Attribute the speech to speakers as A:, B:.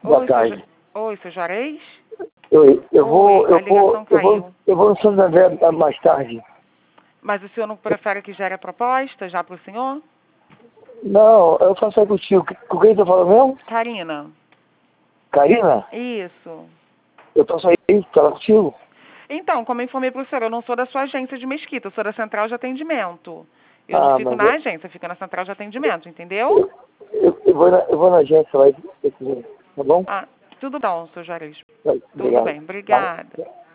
A: Boa tarde.
B: Oi, seu Juarez?
A: Eu vou no Santander mais tarde.
B: Mas o senhor não prefere que gere a proposta já para o senhor?
A: Não, eu faço aí contigo. Com quem você fala mesmo?
B: Karina.
A: Karina?
B: Isso.
A: Eu posso aí falar contigo?
B: Então, como eu informei para o senhor, eu não sou da sua agência de Mesquita, eu sou da central de atendimento. Eu não fico na agência, eu fico na central de atendimento, entendeu?
A: Eu vou na agência lá, tá bom?
B: Ah, tudo bom, seu Juarez.
A: Obrigado.
B: Tudo bem, obrigada.
A: Tá.